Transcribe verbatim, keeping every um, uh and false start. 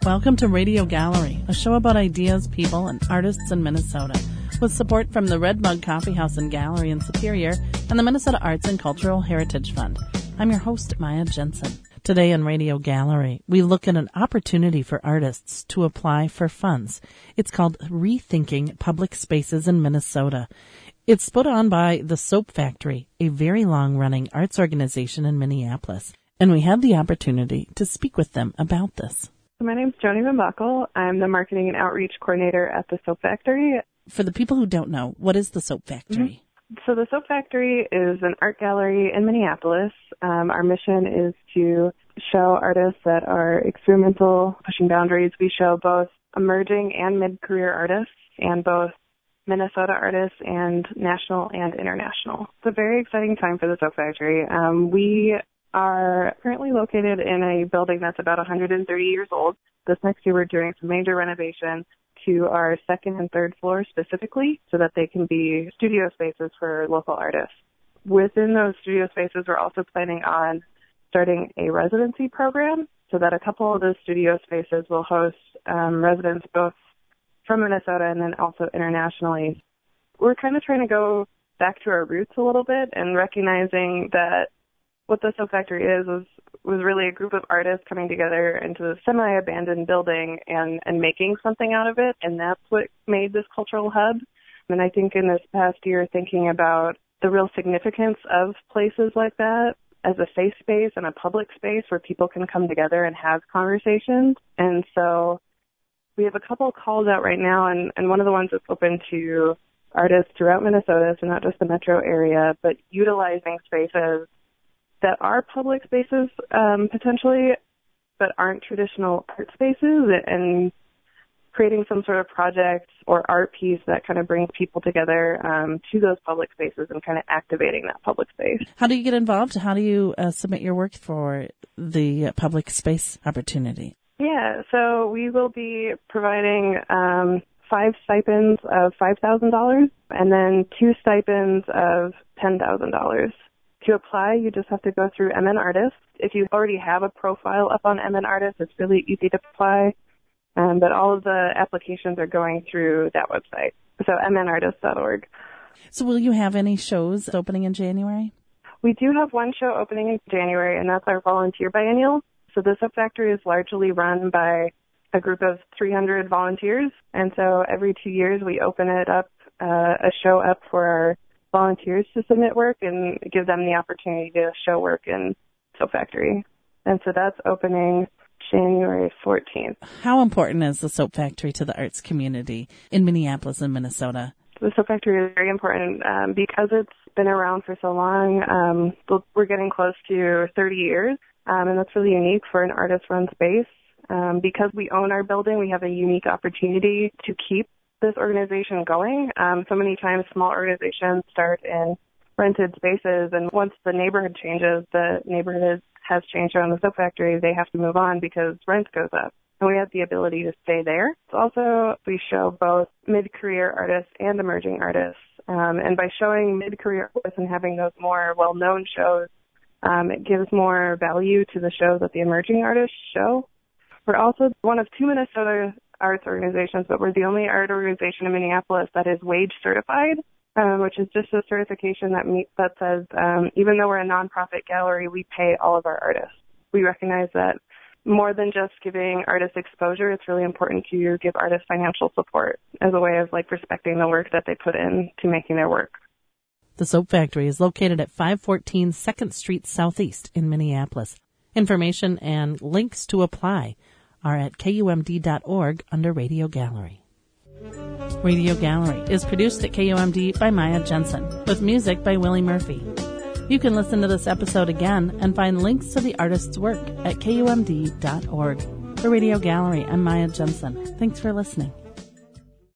Welcome to Radio Gallery, a show about ideas, people, and artists in Minnesota, with support from the Red Mug Coffee House and Gallery in Superior and the Minnesota Arts and Cultural Heritage Fund. I'm your host, Maya Jensen. Today on Radio Gallery, we look at an opportunity for artists to apply for funds. It's called Rethinking Public Spaces in Minnesota. It's put on by The Soap Factory, a very long-running arts organization in Minneapolis. And we had the opportunity to speak with them about this. My name's Joni Van Buckle. I'm the Marketing and Outreach Coordinator at The Soap Factory. For the people who don't know, what is The Soap Factory? Mm-hmm. So The Soap Factory is an art gallery in Minneapolis. Um, our mission is to show artists that are experimental, pushing boundaries. We show both emerging and mid-career artists, and both Minnesota artists and national and international. It's a very exciting time for The Soap Factory. Um, we are currently located in a building that's about one hundred thirty years old. This next year we're doing some major renovation to our second and third floor specifically so that they can be studio spaces for local artists. Within those studio spaces, we're also planning on starting a residency program so that a couple of those studio spaces will host um, residents both from Minnesota and then also internationally. We're kind of trying to go back to our roots a little bit and recognizing that what the Soap Factory is was, was really a group of artists coming together into a semi-abandoned building and, and making something out of it, and that's what made this cultural hub. And I think in this past year, thinking about the real significance of places like that as a safe space and a public space where people can come together and have conversations. And so we have a couple of calls out right now, and, and one of the ones that's open to artists throughout Minnesota, so not just the metro area, but utilizing spaces that are public spaces um, potentially, but aren't traditional art spaces, and creating some sort of project or art piece that kind of brings people together um, to those public spaces and kind of activating that public space. How do you get involved? How do you uh, submit your work for the public space opportunity? Yeah, so we will be providing um, five stipends of five thousand dollars and then two stipends of ten thousand dollars. To apply, you just have to go through M N Artist. If you already have a profile up on M N Artist, it's really easy to apply, um, but all of the applications are going through that website, so m n artist dot org. So will you have any shows opening in January? We do have one show opening in January, and that's our volunteer biennial. So the Soap Factory is largely run by a group of three hundred volunteers, and so every two years we open it up, uh, a show up for our volunteers to submit work and give them the opportunity to show work in Soap Factory. And so that's opening January fourteenth. How important is the Soap Factory to the arts community in Minneapolis and Minnesota? The Soap Factory is very important um, because it's been around for so long. Um, we're getting close to thirty years, um, and that's really unique for an artist-run space. Um, because we own our building, we have a unique opportunity to keep this organization going. Um, so many times small organizations start in rented spaces, and once the neighborhood changes, the neighborhood has changed around the Soap Factory, they have to move on because rent goes up. And we have the ability to stay there. Also, we show both mid-career artists and emerging artists. Um, and by showing mid-career artists and having those more well-known shows, um, it gives more value to the shows that the emerging artists show. We're also one of two Minnesota arts organizations, but we're the only art organization in Minneapolis that is wage certified, um, which is just a certification that meet, that says um, even though we're a nonprofit gallery, we pay all of our artists. We recognize that more than just giving artists exposure, it's really important to give artists financial support as a way of like respecting the work that they put in to making their work. The Soap Factory is located at five fourteen second Street Southeast in Minneapolis. Information and links to apply are at K U M D dot org under Radio Gallery. Radio Gallery is produced at K U M D by Maya Jensen, with music by Willie Murphy. You can listen to this episode again and find links to the artist's work at K U M D dot org. For Radio Gallery, I'm Maya Jensen. Thanks for listening.